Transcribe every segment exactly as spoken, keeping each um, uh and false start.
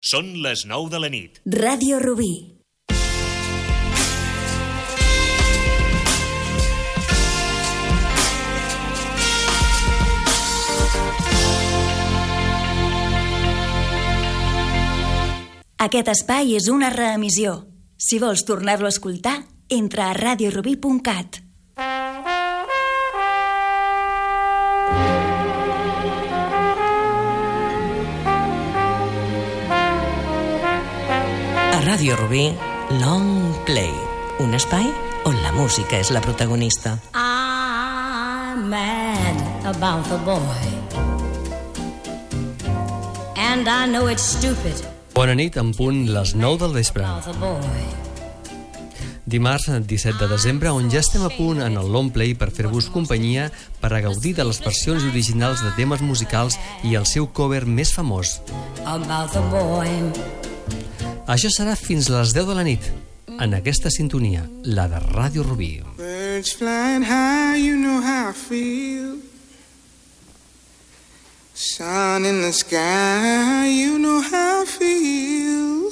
Són les nou de la nit. Ràdio Rubí. Aquest espai és una reemissió. Si vols tornar-lo a escoltar, entra a radio rubí punt cat. A Ràdio Rubí, Long Play, un espai on la música és la protagonista. I'm mad about the boy, and I know it's stupid. Bona nit, en punt les nou del vespre. Dimarts disset de desembre, on ja estem a punt en el Long Play per fer-vos companyia per a gaudir de les versions originals de temes musicals i el seu cover més famós. Això serà fins a les deu de la nit, en aquesta sintonia, la de Ràdio Rubí. Birds flying high, you know how I feel. Sun in the sky, you know how I feel.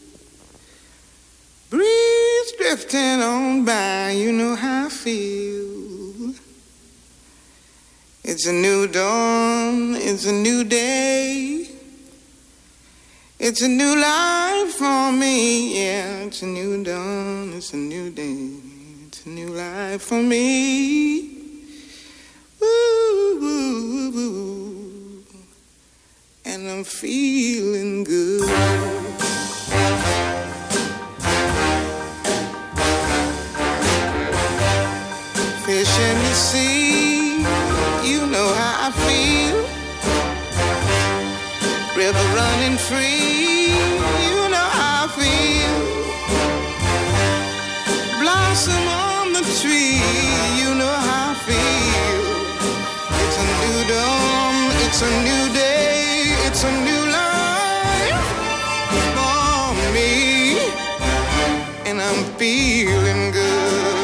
Breeze drifting on by, you know how I feel. It's a new dawn, it's a new day. It's a new life for me, yeah. It's a new dawn, it's a new day. It's a new life for me. Woo, woo, woo. And I'm feeling good. Fish in the sea, you know how I feel. River running free, you know how I feel. Blossom on the tree, you know how I feel. It's a new dawn, it's a new day, it's a new life for me, and I'm feeling good.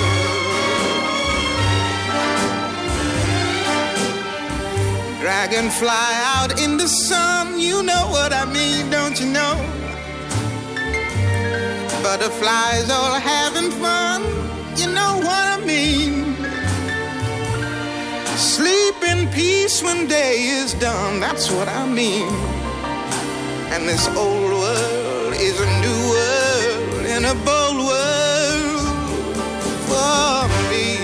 Dragonfly out in the sun, you know what I mean, don't you know? Butterflies all having fun, you know what I mean. Sleep in peace when day is done, that's what I mean. And this old world is a new world and a bold world for me.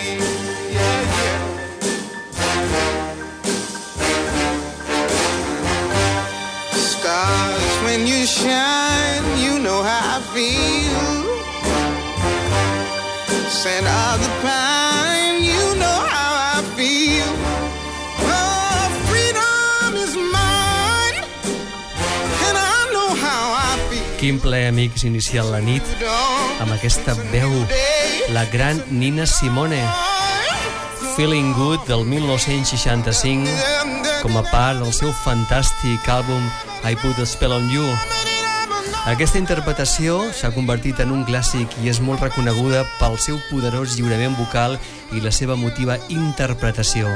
When you shine, you know how I feel. Scent of the pine, you know how I feel. Oh, freedom is mine, and I know how I feel. Quin plaer, amics, iniciar la nit amb aquesta veu, la gran Nina Simone. Feeling Good del dinou seixanta-cinc, com a part del seu fantàstic àlbum I Put a Spell on You. Aquesta interpretació s'ha convertit en un clàssic i és molt reconeguda pel seu poderós lliurament vocal i la seva emotiva interpretació.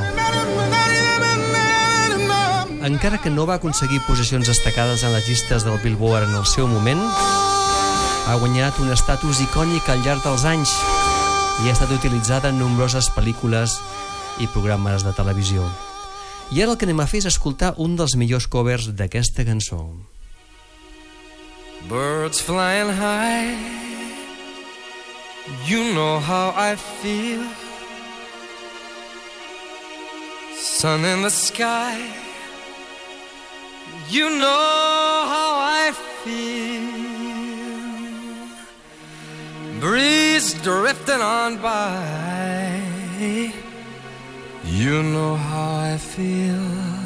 Encara que no va aconseguir posicions destacades en les llistes del Billboard en el seu moment, ha guanyat un estatus icònic al llarg dels anys i ha estat utilitzada en nombroses pel·lícules i programes de televisió. I ara el que anem a fer és escoltar un dels millors covers d'aquesta cançó. Birds flying high, you know how I feel. Sun in the sky, you know how I feel. Breeze drifting on by, you know how I feel.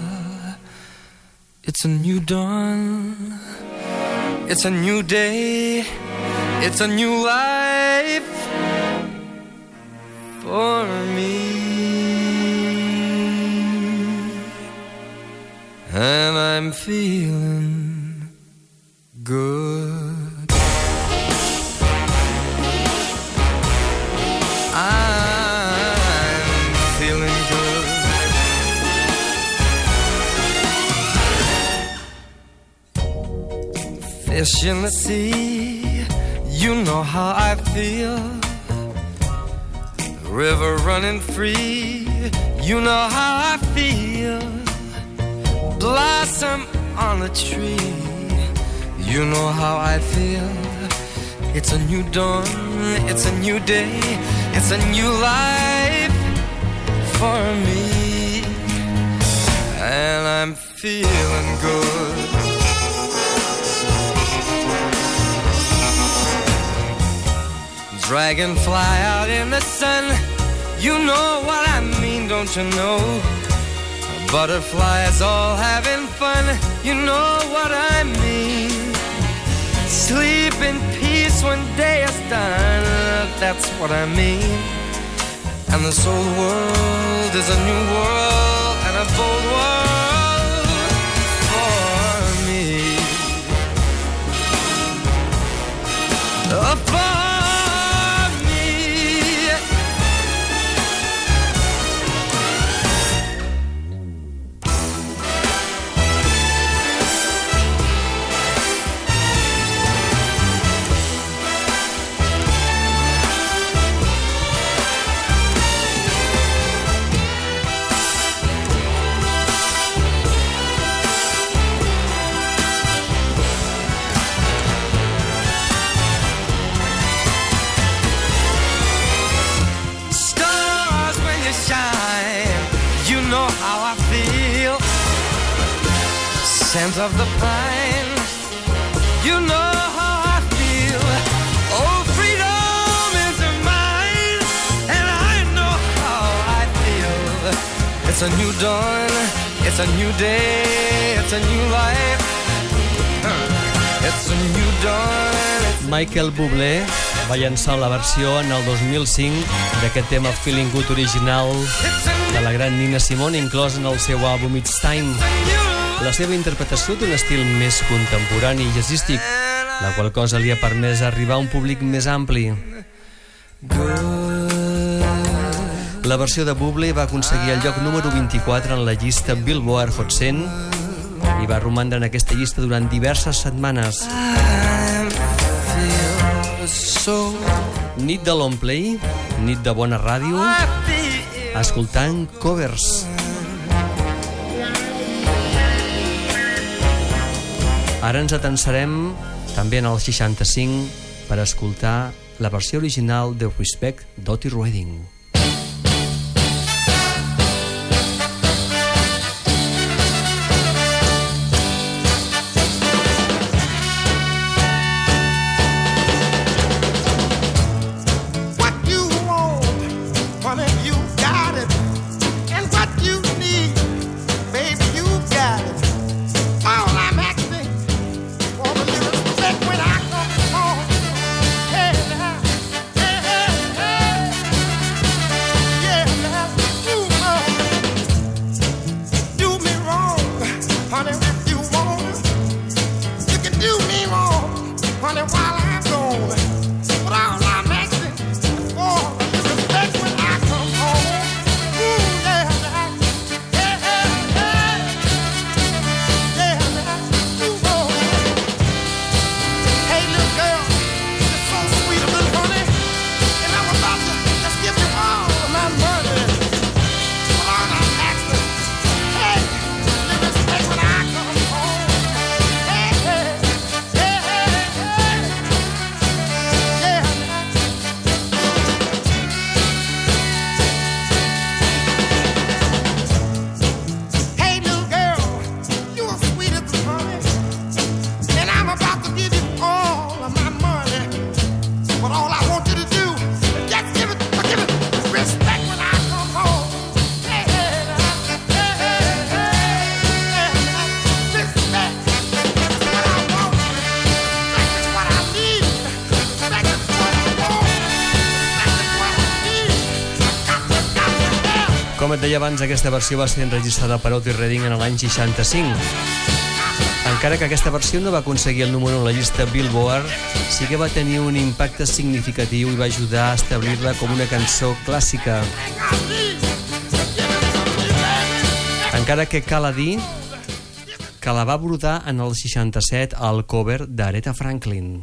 It's a new dawn, it's a new day, it's a new life for me. And I'm feeling good. I'm feeling good. fish in the sea, you know how I feel. The river running free, you know how I feel. Blossom on a tree, you know how I feel. It's a new dawn, it's a new day, it's a new life for me, and I'm feeling good. Dragonfly out in the sun, you know what I mean, don't you know? Butterflies all having fun, you know what I mean. Sleep in peace when day is done, that's what I mean. And this whole world is a new world and a bold world for me. Oh, for me. Scent of the pine, you know how I feel. Oh, freedom is mine, and I know how I feel. It's a new dawn, it's a new day, it's a new life. It's a new dawn. Michael Bublé va llançar la versió en el dos mil cinc d'aquest tema Feeling Good original de la gran Nina Simone, inclòs en el seu àlbum It's Time. La seva interpretació d'un estil més contemporani i jazzístic, la qual cosa li ha permès arribar a un públic més ampli. La versió de Bublé va aconseguir el lloc número vint-i-quatre en la llista Billboard Hot cent i va romandre en aquesta llista durant diverses setmanes. Nit de long play, nit de bona ràdio, escoltant covers. Ara ens atensarem també en el seixanta-cinc per escoltar la versió original de Respect d'Otis Redding. Com et deia abans, aquesta versió va ser enregistrada per Otis Redding en l'any seixanta-cinc. Encara que aquesta versió no va aconseguir el número en la llista Billboard, sí que va tenir un impacte significatiu i va ajudar a establir-la com una cançó clàssica. Encara que cal a dir que la va brotar en el seixanta-set al cover d'Aretha Franklin.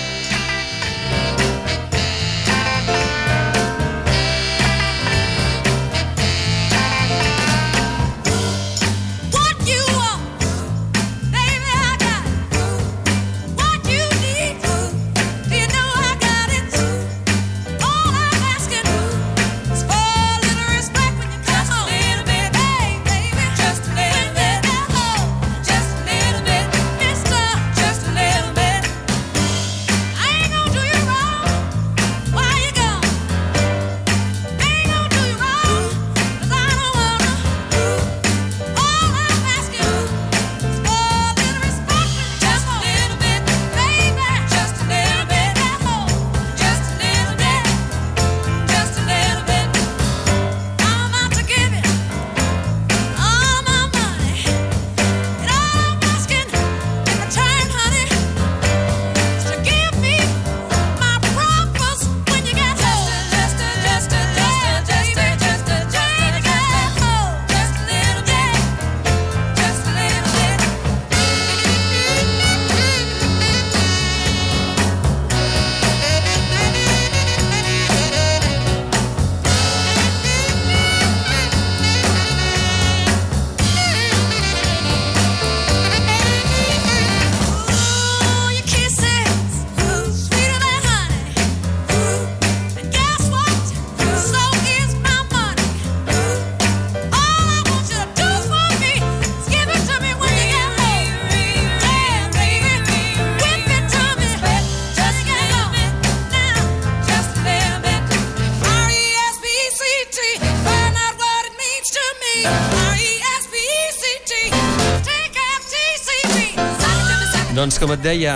Doncs com et deia,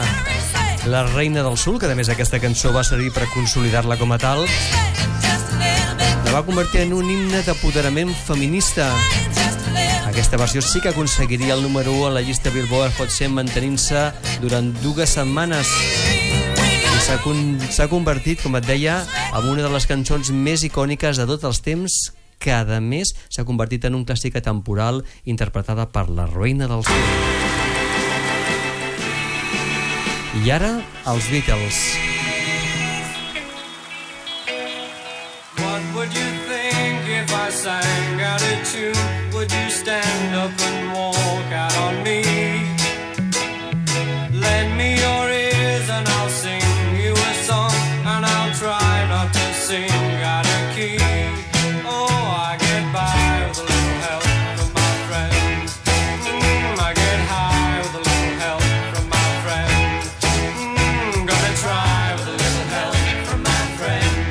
la reina del soul, que a més aquesta cançó va servir per consolidar-la com a tal, la va convertir en un himne d'apoderament feminista. Aquesta versió sí que aconseguiria el número u a la llista Billboard Hot cent mantenint-se durant dues setmanes. I s'ha con s'ha convertit, com et deia, en una de les cançons més icòniques de tots els temps, que a més s'ha convertit en un clàssic atemporal interpretada per la reina del soul. I ara, els Beatles. What would you think if I sang out a tune? Would you stand up and walk out on me? Lend me your ears and I'll sing you a song, and I'll try not to sing out of key. Oh, I get by with a little help from my friends. Mm, I get high with a little help from my friends. Mm, gonna try with a little help from my friends.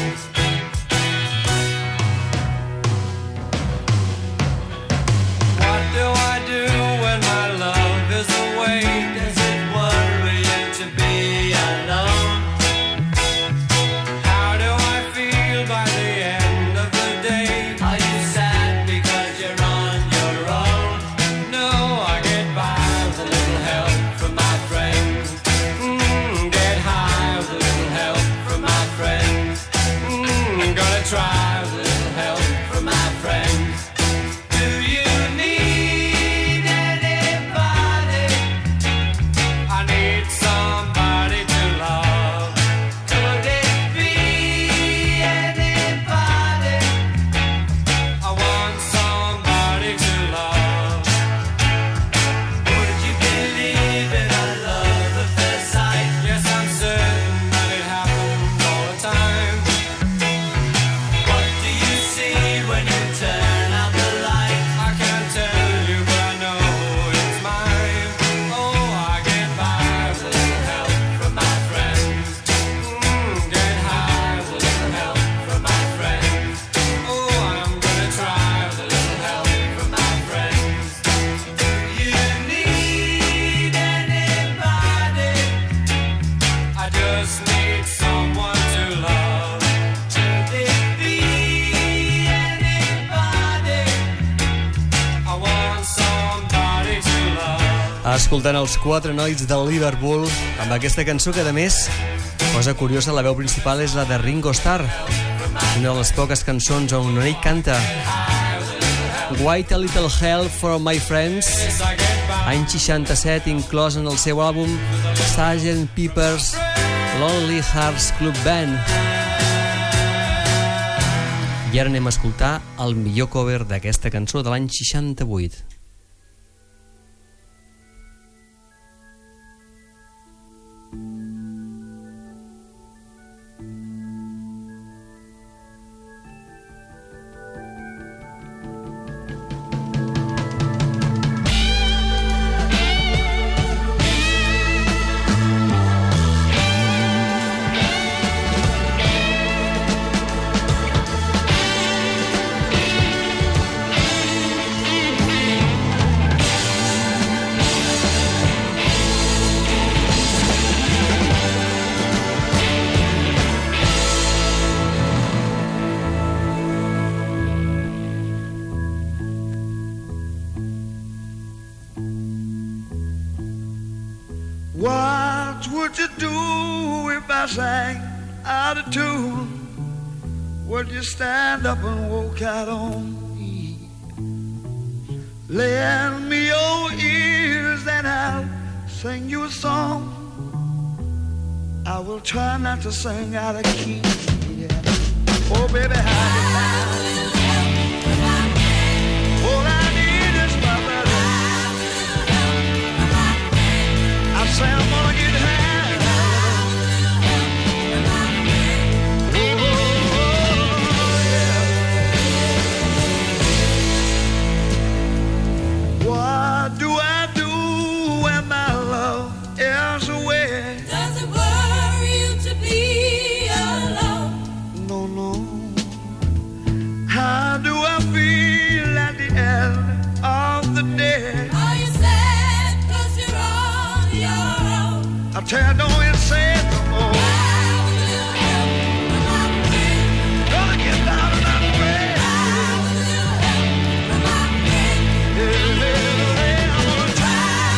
What do I do when my love is away? Does it worry you to be alone? How do I feel by the end of the day? Are you sad because you're on your own? No, I get by with a little help from my friends. Mm, get high with a little help from my friends. Mm, gonna try with a little help from my friends. Do you need anybody? I need somebody to love. Could it be anybody? I want somebody to love. Would you believe in a love at first sight? Yes, I'm certain that it happens all the time. What do you see when you turn out the light? I can't tell you, but I know it's mine. Oh, I get by with a little help from my friends. Mm, get high with a little help from my friends. Oh, I'm gonna try with a little help from my friends. Do you need anybody? I just need someone to love. Could it be anybody? I want somebody to love. Escoltant els quatre nois del Liverpool amb aquesta cançó que, a més, cosa curiosa, la veu principal és la de Ringo Starr, una de les poques cançons on ell canta White a Little Hell for My Friends. Yes, I get by Any seixanta-set, inclòs en el seu àlbum sergent Pepper's Lonely Hearts Club Band. I ara anem a escoltar el millor cover d'aquesta cançó de l'any seixanta-vuit. What would you do if I sang out of tune? Would you stand up and walk out on me? Lend me your ears and I'll sing you a song. I will try not to sing out of key. Yeah. Oh, baby, how do all I need is my brother. I say I'm gonna get high. Oh, yeah. What do I do when my love is away? Does it worry you to be alone? No, no. How do I feel at the end of the day? Are you sad cause you're on your own? I tell you, don't even say it no more. Gonna get down on my way. Yeah, yeah, yeah, I'm gonna try.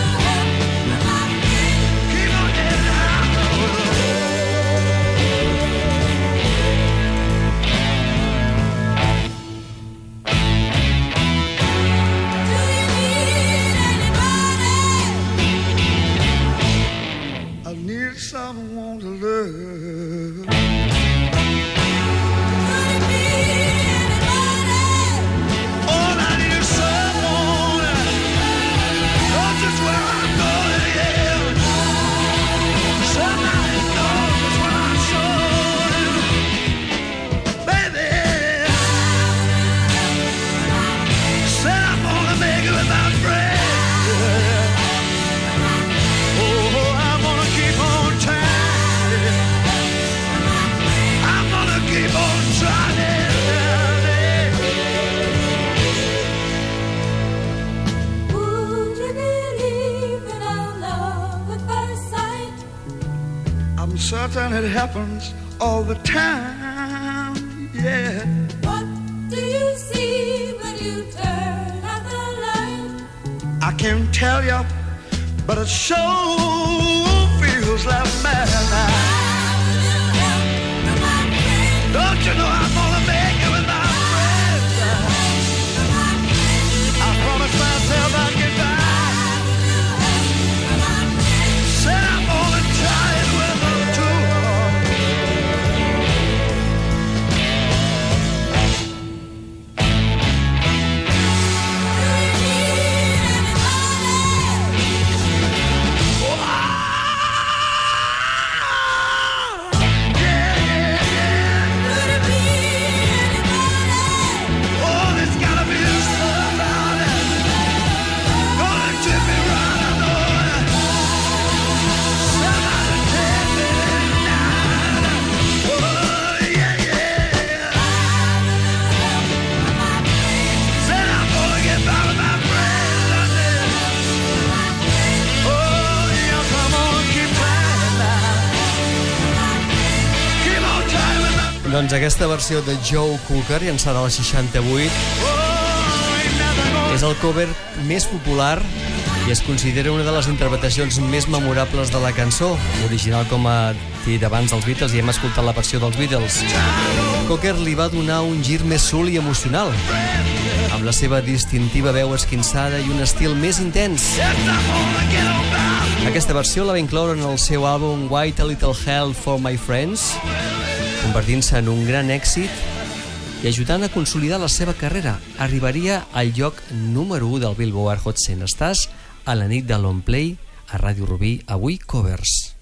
Keep on getting high. Do you need anybody? I need someone to love. Could it be anybody? All I need is someone. Know just where I'm going, yeah. Somebody knows just where I'm going. Baby, said I'm gonna make it without bread. Oh, I'm gonna keep on trying. I'm gonna keep on trying. Would you believe in our love at first sight? I'm certain it happens all the time, yeah. What do you see when you turn out the light? I can't tell you, but it sure feels like madness. Don't you know I'm gonna make it with my friends? I promised myself I'd get back. Said I'm gonna try it with them too. Yeah, yeah, yeah. Could it be anybody? Oh, there's gotta be somebody gonna tip me right, I know it. Somebody take me tonight. Oh, yeah, yeah. Said I'm gonna get by with my friends. Oh, yes, I'm gonna keep trying now. Keep on trying with my friends. Doncs aquesta versió de Joe Cocker, llançada al seixanta-vuit, Oh, ain't nothing gonna és el cover més popular i es considera una de les interpretacions més memorables de la cançó. Original, com ha dit abans, dels Beatles, i hem escoltat la versió dels Beatles. Cocker li va donar un gir més soul i emocional. amb la seva distintiva veu esquinçada i un estil més intens. Aquesta versió la va incloure en el seu àlbum White a Little Hell for My Friends, convertint-se en un gran èxit i ajudant a consolidar la seva carrera. Arribaria al lloc número u del Billboard Hot cent. Estàs a la nit de Long Play a Ràdio Rubí, avui covers.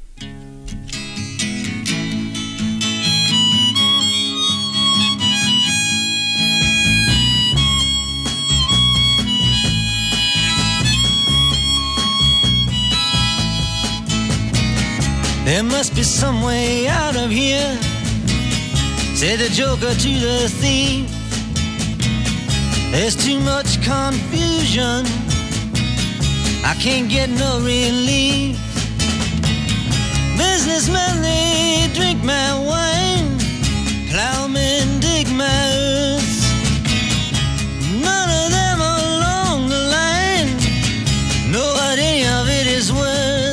There must be some way out of here, said the joker to the thief. There's too much confusion, I can't get no relief. Businessmen, they drink my wine, plowmen dig my earth. None of them along the line know what any of it is worth.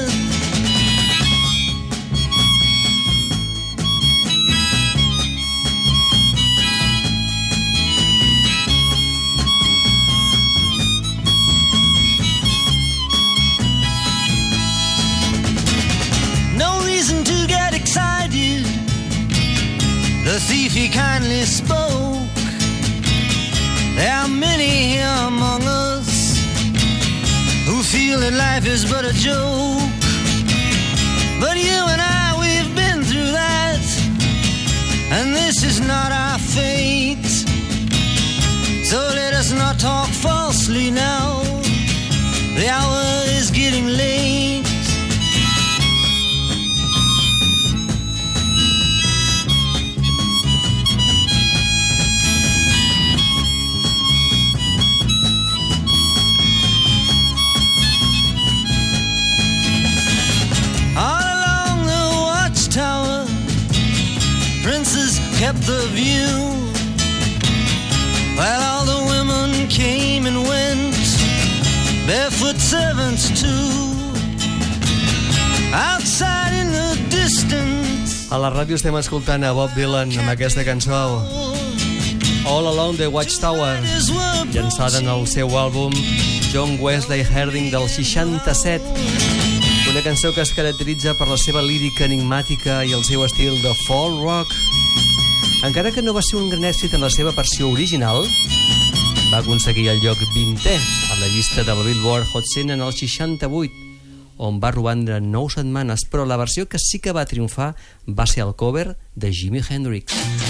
The thief, he kindly spoke. There are many here among us who feel that life is but a joke. But you and I, we've been through that, and this is not our fate. So let us not talk falsely now, the hour is getting late. Princes kept the view, while all the women came and went, barefoot servants too. Outside in the distance. A la ràdio estem escoltant a Bob Dylan amb aquesta cançó All Along the Watchtower, llançada en el seu àlbum John Wesley Harding del seixanta-set. Una cançó que es caracteritza per la seva lírica enigmàtica i el seu estil de folk rock. Encara que no va ser un gran èxit en la seva versió original, va aconseguir el lloc vintè a la llista del Billboard Hot cent en el seixanta-vuit, on va romandre nou setmanes, però la versió que sí que va triomfar va ser el cover de Jimi Hendrix.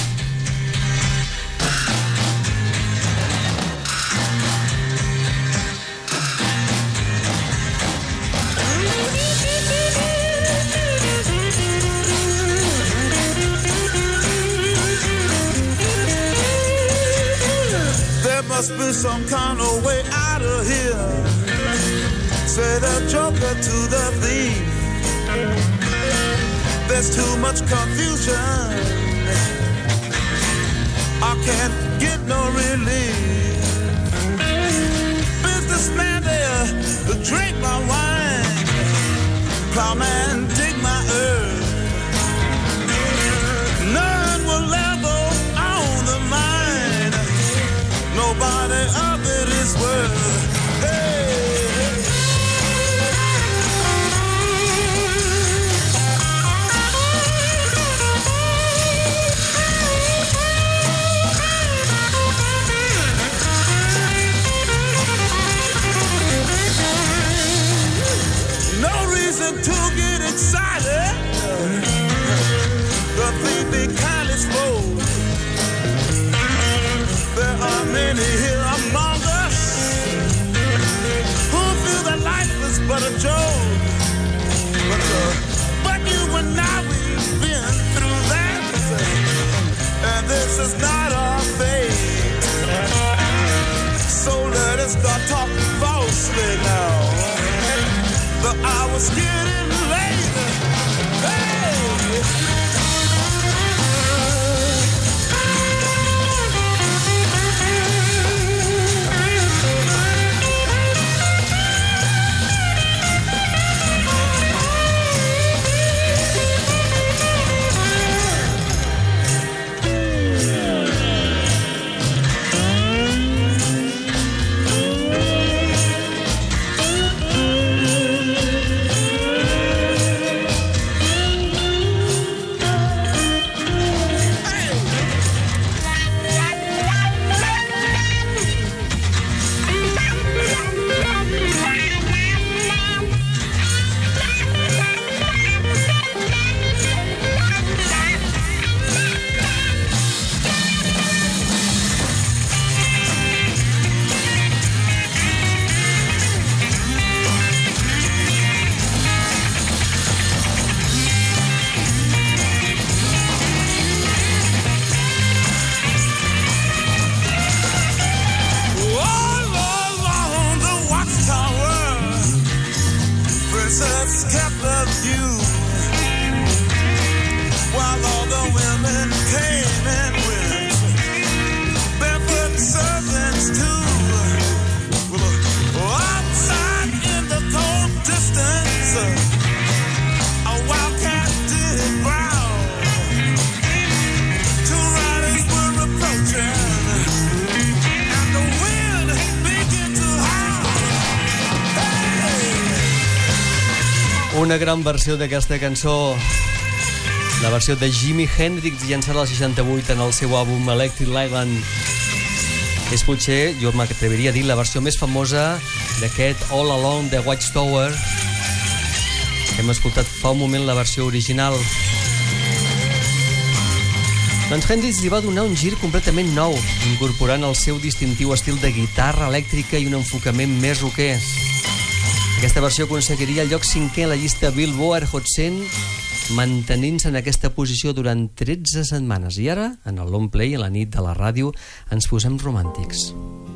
Must be some kind of way out of here, said the joker to the thief. There's too much confusion, I can't get no relief. Businessman there, drink my wine, plowman dig my earth. None will ever own the mine, nobody of it is worth. Hey. No reason to get excited, the thief be kindly spoke. There are many here among us who feel that life is but a joke. But, uh, but you and I, we've been through that, and this is not our fate. So let us not talk falsely now. The hour's getting late. Hey! Una gran versió d'aquesta cançó, la versió de Jimi Hendrix, llançada al seixanta-vuit en el seu àlbum Electric Island. És potser, jo m'atreviria a dir, la versió més famosa d'aquest All Along the Watchtower. Hem escoltat fa un moment la versió original. Doncs Hendrix li va donar un gir completament nou, incorporant el seu distintiu estil de guitarra elèctrica i un enfocament més rocker. Aquesta versió aconseguiria el lloc cinquè a la llista Billboard Hot cent, mantenint-se en aquesta posició durant tretze setmanes. I ara, en el long play, a la nit de la ràdio, ens posem romàntics.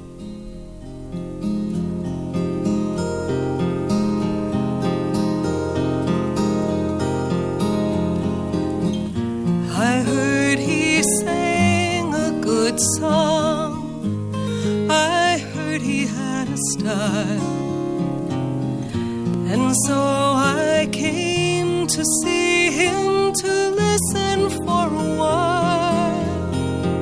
I heard he sang a good song. I heard he had a style. And so I came to see him, to listen for a while.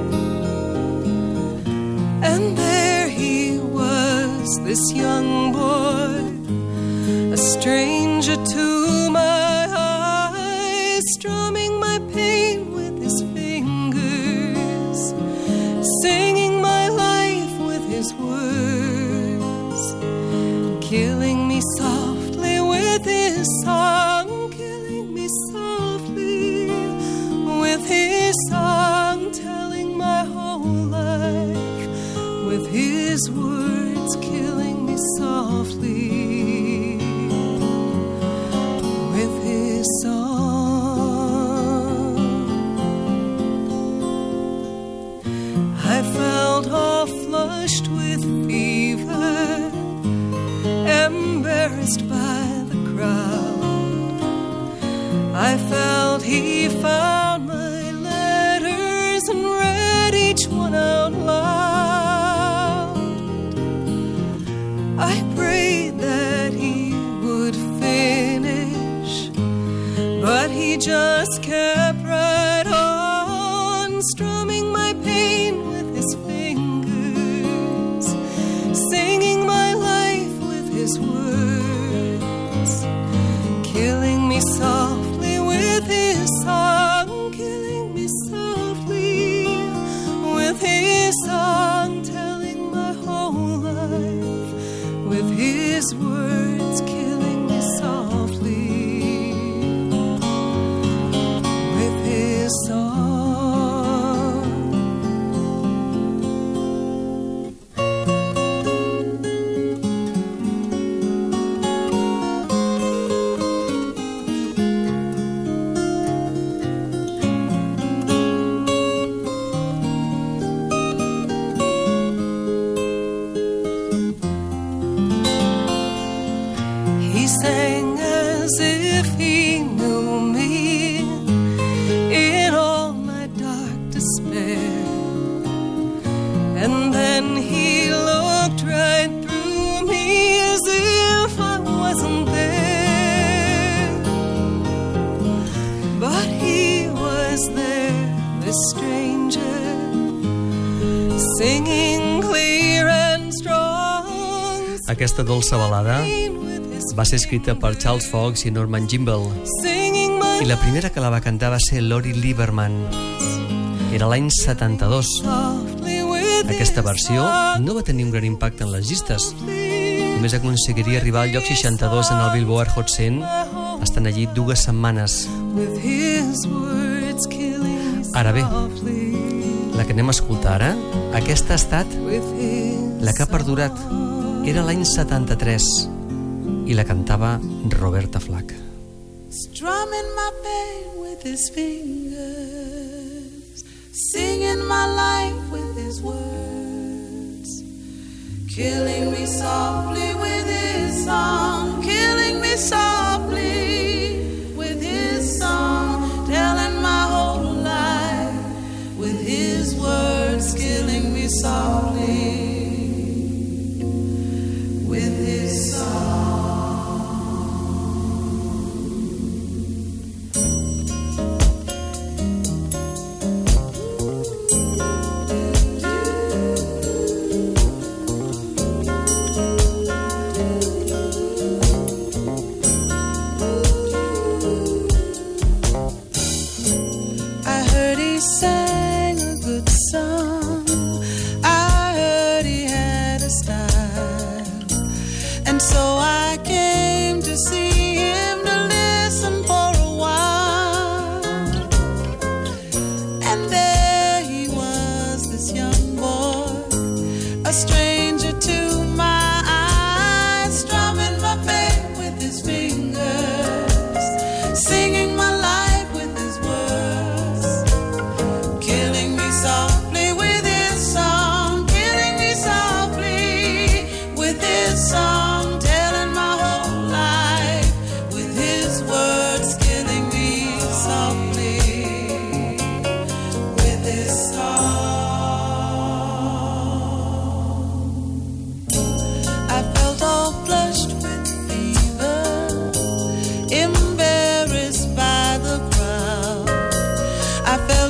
And there he was, this young boy, a stranger to my eyes, strumming my pain with his fingers, singing my life with his words, killing me softly with his song, killing me softly with his song, telling my whole life with his words, killing me softly with his song. I felt all flushed with fever, embarrassed by the crowd. I felt he found my letters and read each one out loud. I prayed that he would finish, but he just kept right on, strumming my pain with his fingers, singing my life with his words, killing me softly with his song, killing me softly with his song, telling my whole life with his words, killing me softly with his song. He sang as if he knew me in all my dark despair, and then he looked right through me as if I wasn't there. But he was there, this stranger, singing clear and strong. Aquesta dolça balada va ser escrita per Charles Fox i Norman Gimbel, i la primera que la va cantar va ser Lori Lieberman. Era l'any setanta-dos. Aquesta versió no va tenir un gran impacte en les llistes. Només aconseguiria arribar al lloc seixanta-dos en el Billboard Hot cent, estant allí dues setmanes. Ara bé, la que anem a escoltar ara, aquesta ha estat la que ha perdurat. Era l'any setanta-tres i la cantava Roberta Flack. Strumming my pain with his fingers, singing my life with his words, killing me softly with his song, killing me softly with his song, telling my whole life with his words, killing me softly with his song.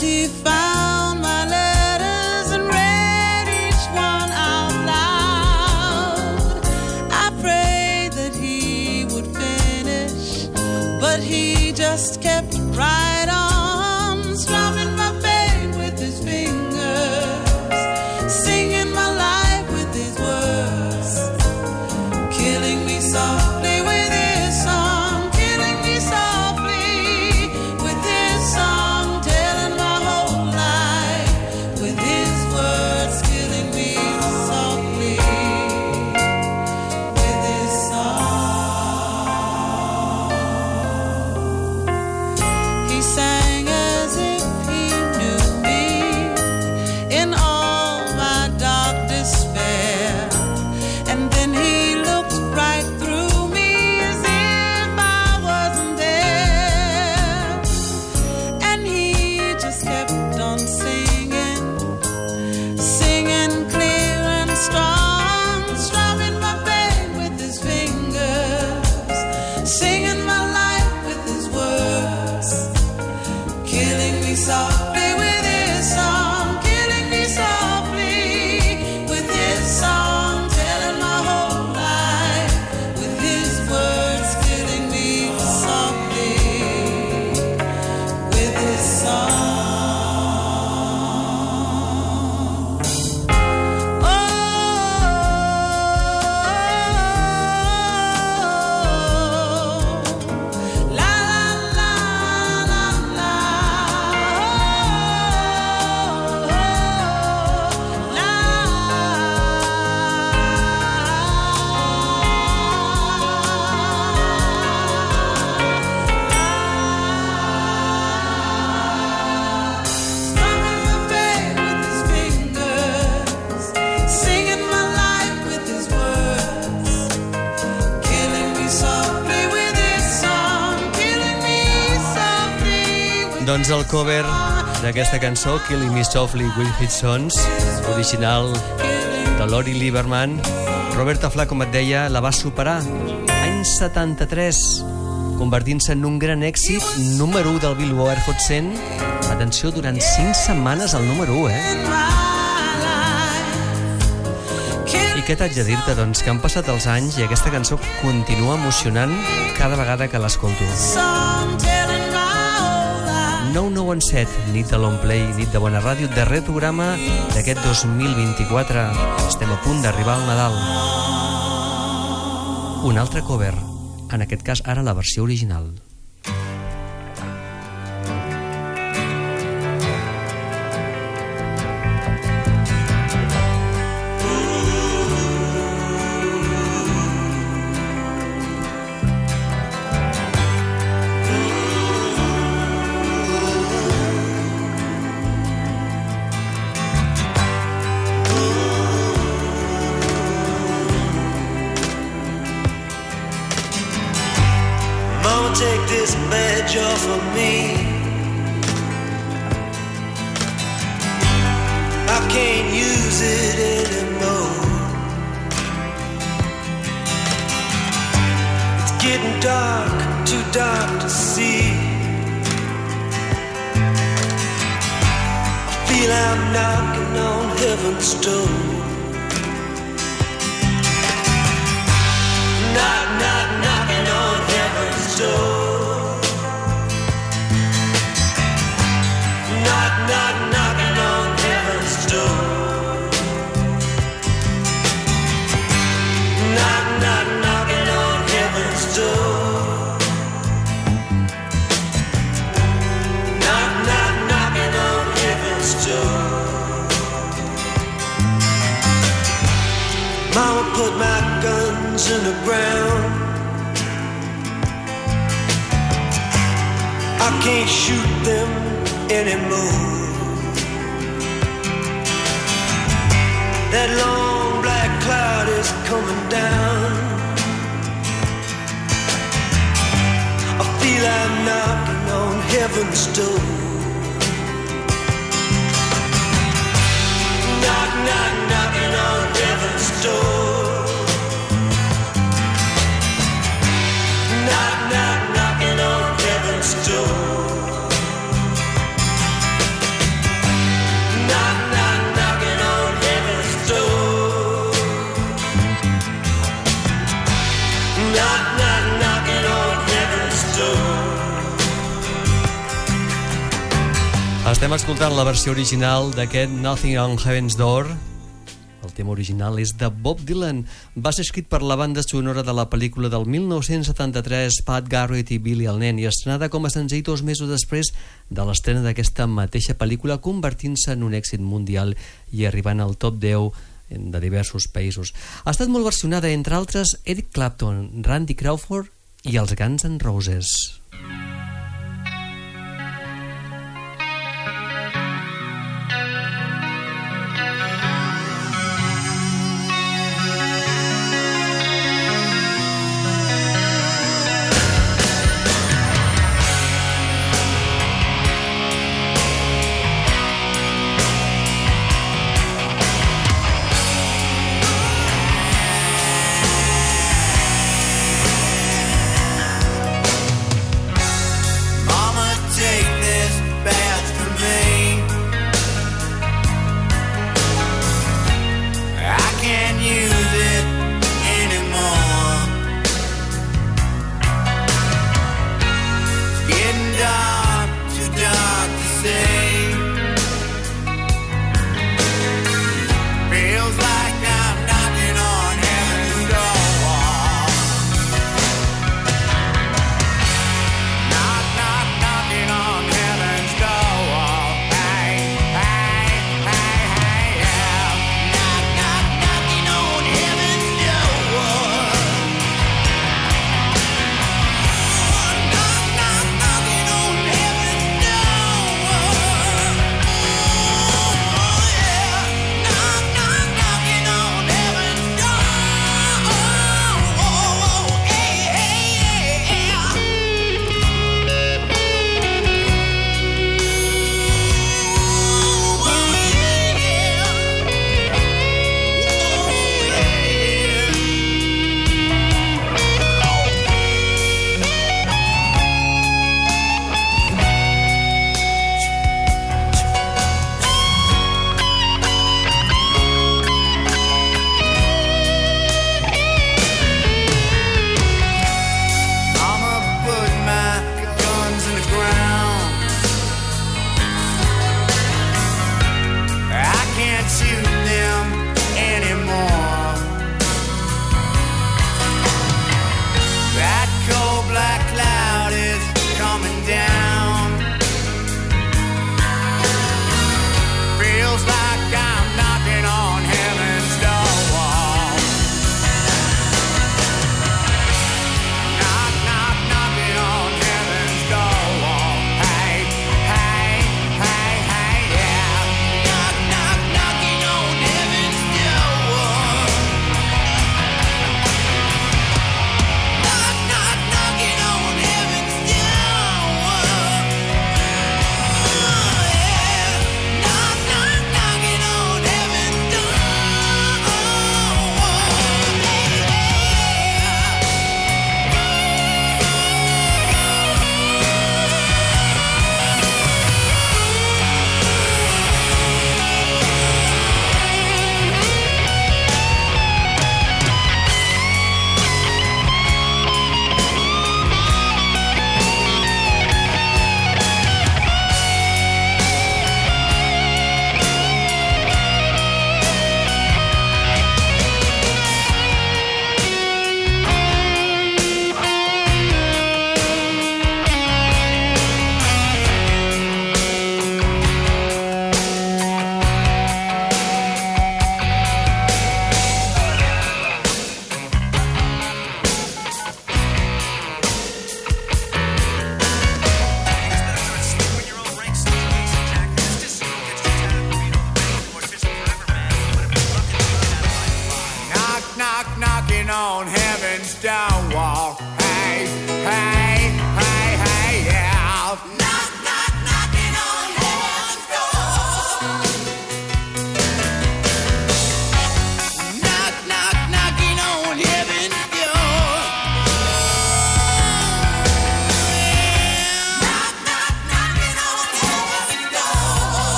he found my letters and read each one out loud. I prayed that he would finish, but he just kept right on, strumming my pain with his fingers, singing my life with his words, killing me softly with his song, killing me softly with his song, telling my whole life with his words, killing me softly with his song. He sang as if he knew me in all my dark despair, and then he looked right through me as if I wasn't there, and he just kept on singing, singing clear and strong, strumming my pain with his fingers, singing my life with his words, killing me softly with his song, killing me softly with his song, telling my whole life with his words, killing me softly with his song. Oh, la la la la la. Strumming my pain with his fingers, singing my life with his words, killing me softly with his song, killing me softly with Doncs el cover d'aquesta cançó, Killing Me Softly with His Sons, original de Lori Lieberman, Roberta Flack, com et deia, la va superar any setanta-tres, convertint-se en un gran èxit, número u del Billboard Hot cent. Atenció, durant cinc setmanes al número u, eh? I què t'haig de dir-te? Doncs que han passat els anys i aquesta cançó continua emocionant cada vegada que l'escolto. song, telling my whole life. nou nou un set, nit de Long Play, nit de bona ràdio, darrer programa d'aquest dos mil vint-i-quatre. Estem a punt d'arribar al Nadal. Un altre cover, en aquest cas ara la versió original. Mama, take this badge off of me. I can't use it anymore. It's getting dark, too dark to see. I feel I'm knocking on heaven's door. Knock, knock, knocking on heaven's door. Knock, knock, knocking on heaven's door. Knock, knock, knocking on heaven's door. Knock, knock, knocking on heaven's door. Mama put my guns in the ground. I can't shoot them anymore. That long black cloud is coming down. I feel I'm knocking on heaven's door. Knock, knock, knocking on heaven's door. Knock, knock, knocking on heaven's door. Estem escoltant la versió original d'aquest Nothing on Heaven's Door. El tema original és de Bob Dylan. Va ser escrit per la banda sonora de la pel·lícula del mil nou-cents setanta-tres Pat Garrett i Billy el nen, i estrenada com a senzill dos mesos després de l'estrena d'aquesta mateixa pel·lícula, convertint-se en un èxit mundial i arribant al top deu de diversos països. Ha estat molt versionada, entre altres, Eric Clapton, Randy Crawford i els Guns N' Roses.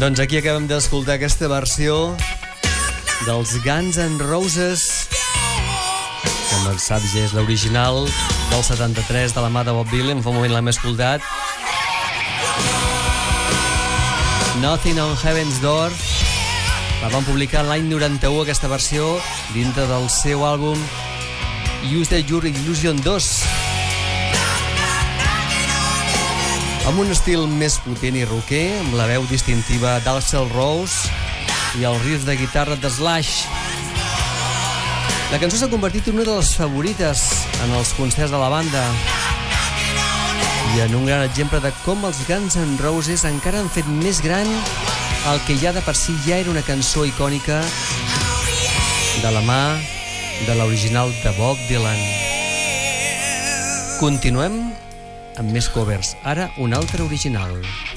Doncs aquí acabem d'escoltar aquesta versió dels Guns N' Roses, que no saps ja és l'original del setanta-tres de la mà de Bob Dylan. Fa un moment l'hem escoltat. Nothing on Heaven's Door. La van publicar l'any noranta-u, aquesta versió, dintre del seu àlbum Use Your Illusion dos, amb un estil més potent i rocker, amb la veu distintiva d'Axl Rose i el riff de guitarra de Slash. La cançó s'ha convertit en una de les favorites en els concerts de la banda i en un gran exemple de com els Guns N' Roses encara han fet més gran el que ja de per si ja era una cançó icònica de la mà de l'original de Bob Dylan. Continuem amb més covers. Ara un altre original.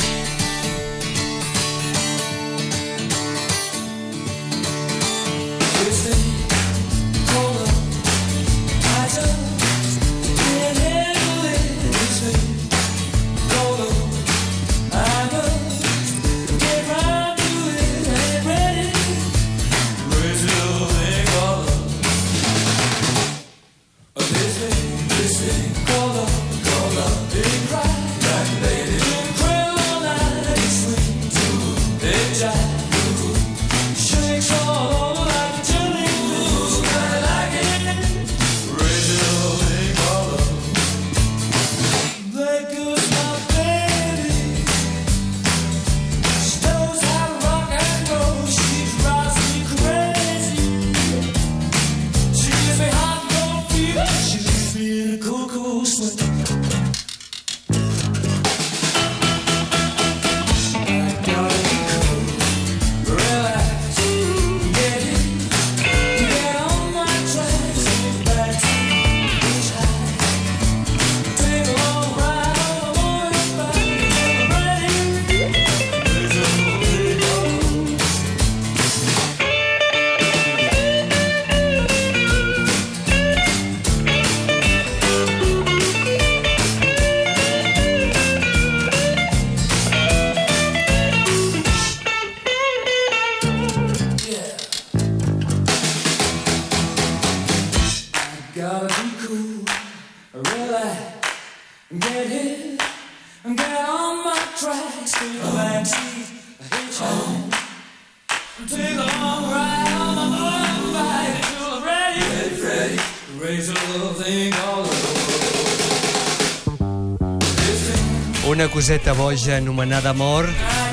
Una coseta boja anomenada amor,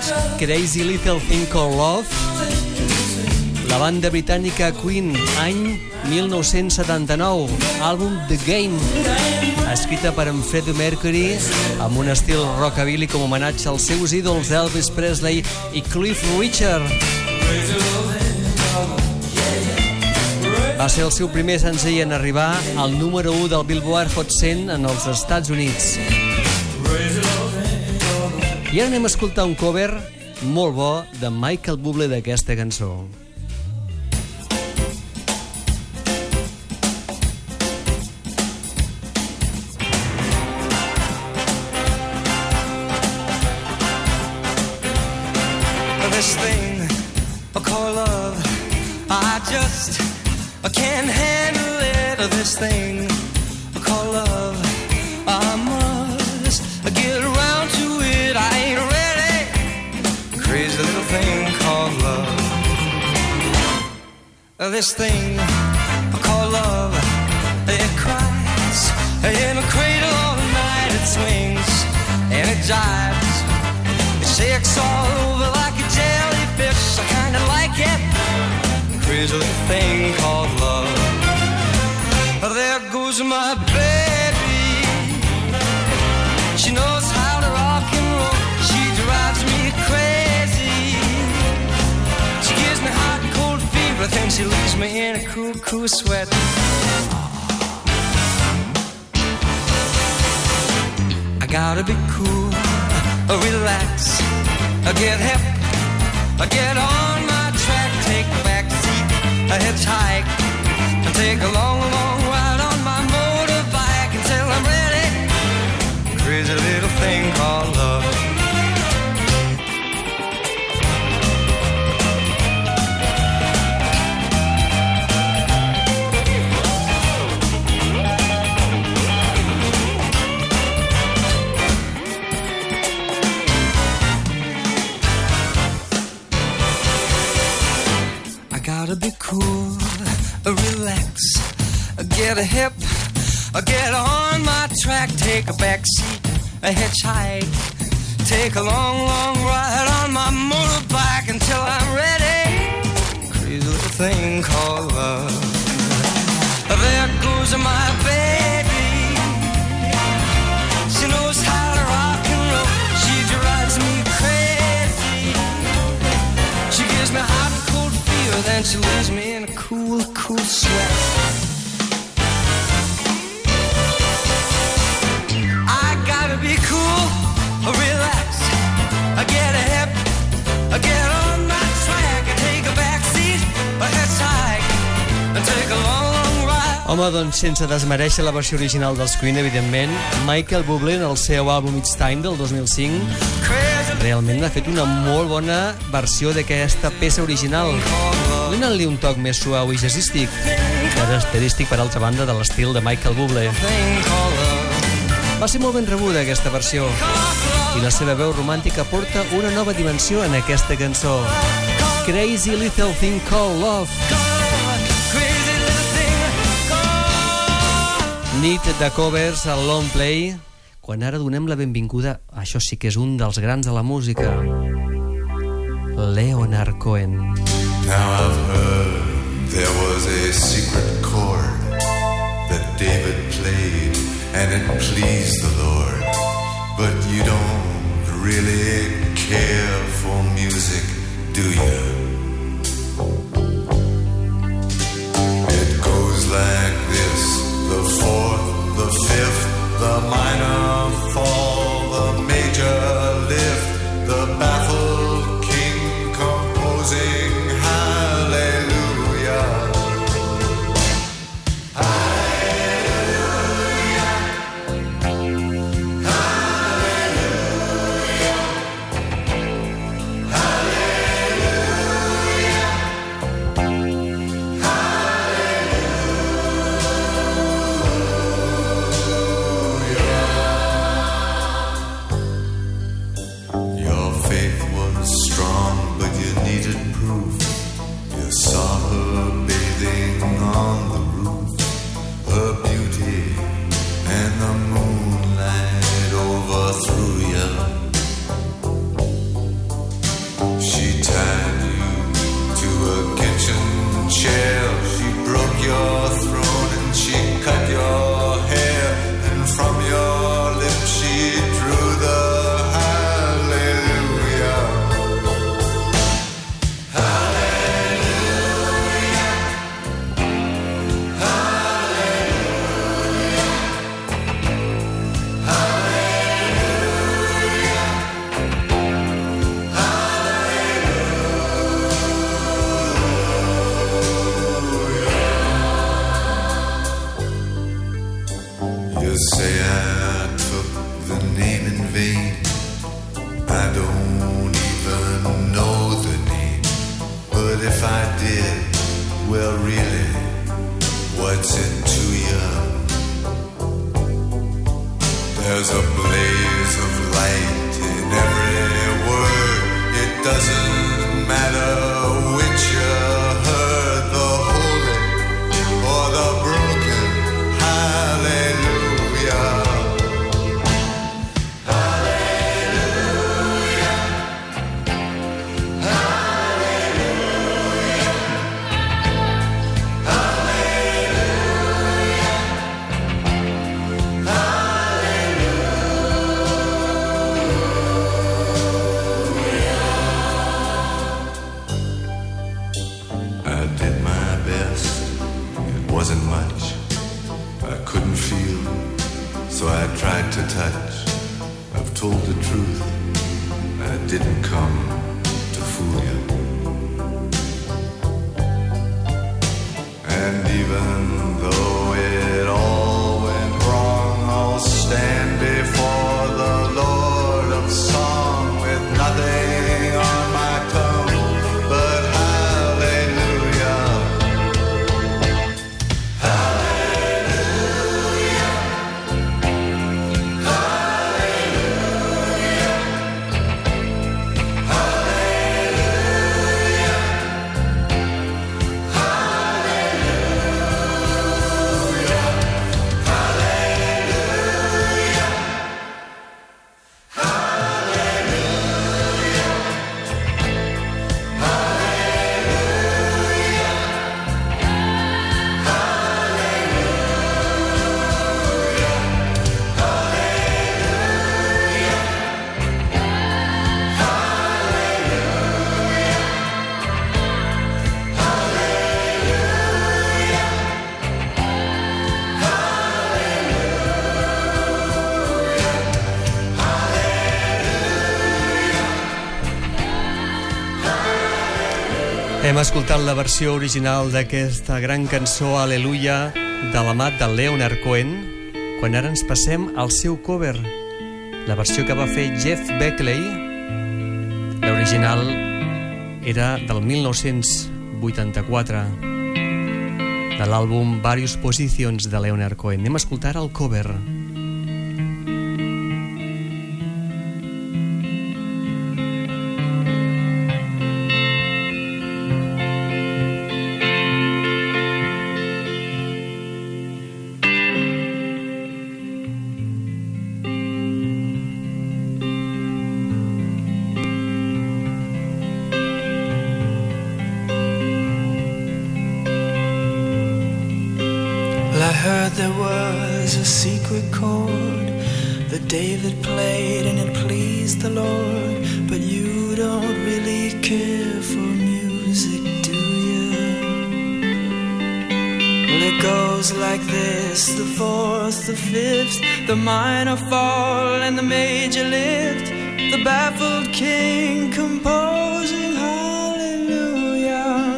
Crazy Little Thing Called Love. La banda britànica Queen, any mil nou-cents setanta-nou, àlbum The Game, escrita per en Freddie Mercury amb un estil rockabilly com a homenatge als seus ídols Elvis Presley i Cliff Richard. Va ser el seu primer senzill en arribar al número u del Billboard Hot cent en els Estats Units. I ara anem a escoltar un cover molt bo de Michael Bublé d'aquesta cançó. This thing called love, I just can't handle it. This thing called love, I must get around to it. I ain't ready. Crazy little thing called love. This thing called love, it cries in a cradle all night. It swings and it jives, it shakes all over like a jellyfish. I kinda like it. Crazy little thing called love. There goes my baby. She knows how to rock and roll. She drives me crazy. She gives me hot and cold fever, then she leaves me in a cool, cool sweat. I gotta be cool, relax, get hip, get on my track, take the back seat, hitchhike, and take a long, long ride on my motorbike until I'm ready. Crazy little thing called love. get a hip, get on my track, take a back seat, a hitchhike, take a long, long ride on my motorbike until I'm ready. Crazy little thing called love. There goes my baby. She knows how to rock and roll. She drives me crazy. She gives me hot and cold fever, then she leaves me in a cool, cool sweat. I gotta be cool, relax. I get a hip, I get on my track, I take a back seat, a hitchhike, I take a long, long ride. Home, doncs, sense desmereixer la versió original dels Queen, evidentment, Michael Bublé, en el seu àlbum It's Time del dos mil cinc, realment ha fet una molt bona versió d'aquesta peça original, donant-li un toc més suau i jazzístic, característic, per altra banda, de l'estil de Michael Bublé. Va ser molt ben rebuda aquesta versió, i la seva veu romàntica porta una nova dimensió en aquesta cançó. Crazy Little Thing Called Love. Nit de covers al long play, quan ara donem la benvinguda, això sí que és un dels grans de la música, Leonard Cohen. Now I've heard there was a secret chord that David played and it pleased the Lord, but you don't really care for music, do you? It goes like this: the fourth, the fifth, the minor fall, the major lift, the baffled king composing hallelujah. Hallelujah. Hallelujah. Hem escoltat la versió original d'aquesta gran cançó Aleluia de la mà de Leonard Cohen, quan ara ens passem al seu cover, la versió que va fer Jeff Buckley. L'original era del mil nou-cents vuitanta-quatre, de l'àlbum Various Positions de Leonard Cohen. Anem a escoltar el cover. I heard there was a secret chord that David played and it pleased the Lord. But you don't really care for music, do you? Well, it goes like this: the fourth, the fifth, the minor fall and the major lift, the baffled king composing hallelujah.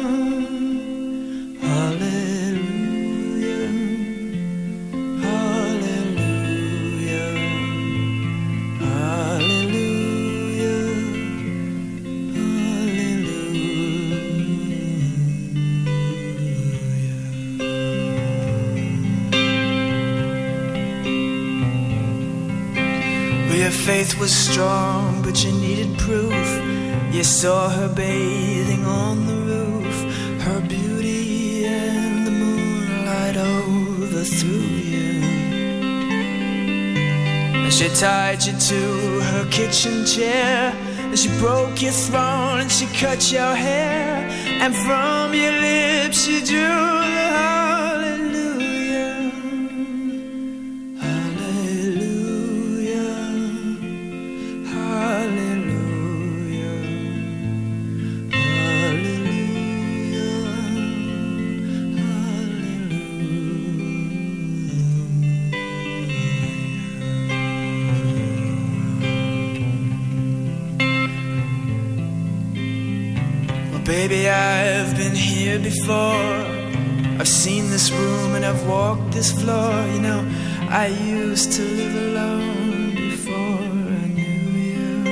Your faith was strong, but you needed proof. You saw her bathing on the roof, her beauty and the moonlight overthrew you. And she tied you to her kitchen chair, and she broke your throne and she cut your hair, and from your lips she drew the hallelujah. Baby, I've been here before. I've seen this room and I've walked this floor. You know, I used to live alone before I knew you.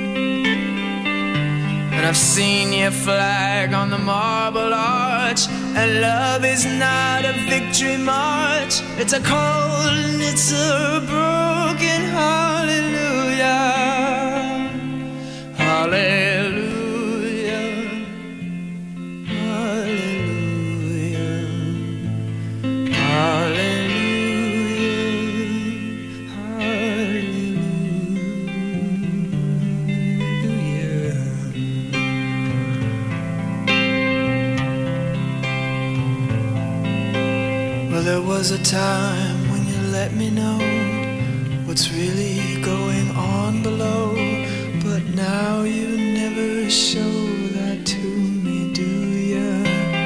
And I've seen your flag on the marble arch. And love is not a victory march. It's a cold and it's a broken hallelujah. Hallelujah. There was a time when you let me know what's really going on below, but now you never show that to me, do ya?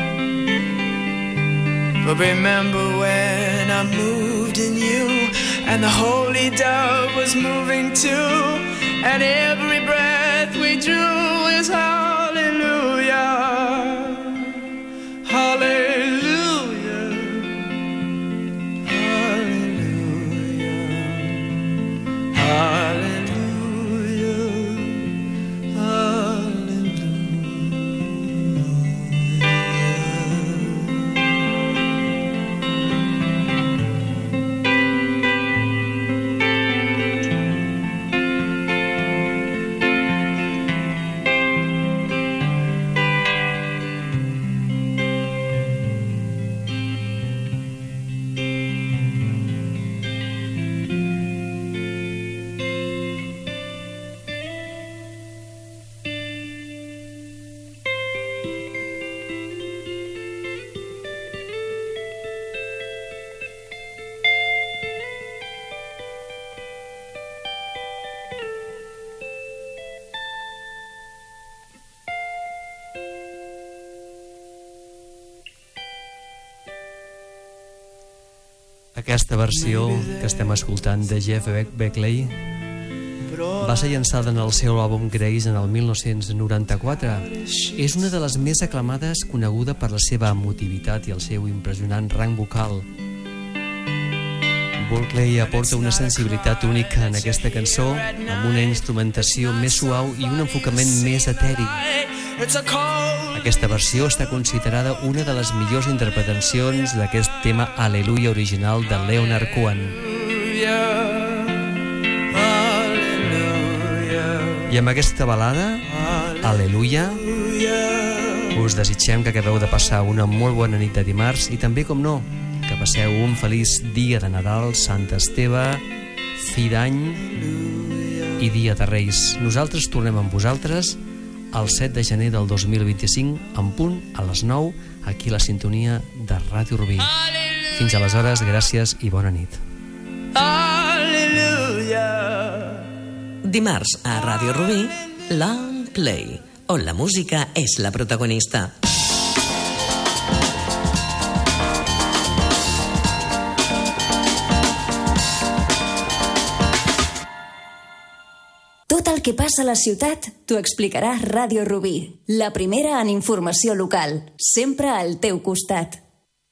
But remember when I moved in you, and the holy dove was moving too, and every breath we drew is hallelujah. Hallelujah. Aquesta versió que estem escoltant de Jeff Buckley va ser llançada en el seu àlbum Grace en el mil nou-cents noranta-quatre. És una de les més aclamades, coneguda per la seva emotivitat i el seu impressionant rang vocal. Buckley aporta una sensibilitat única en aquesta cançó, amb una instrumentació més suau i un enfocament més etèric. Aquesta versió està considerada una de les millors interpretacions d'aquest tema Aleluia original de Leonard Cohen. I amb aquesta balada, Aleluia, us desitgem que acabeu de passar una molt bona nit de dimarts i també, com no, que passeu un feliç dia de Nadal, Sant Esteve, fi d'any i dia de Reis. Nosaltres tornem amb vosaltres el set de gener del dos mil vint-i-cinc, en punt, a les nou, aquí a la sintonia de Ràdio Rubí. Fins aleshores, gràcies i bona nit. Dimarts a Ràdio Rubí, Long Play, on la música és la protagonista. Tot el que passa a la ciutat t'ho explicarà Ràdio Rubí, la primera en informació local, sempre al teu costat.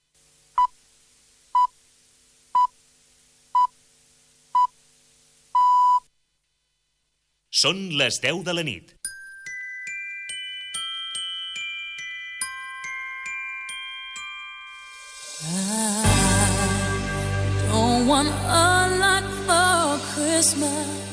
Són les deu de la nit. I don't want a lot for Christmas.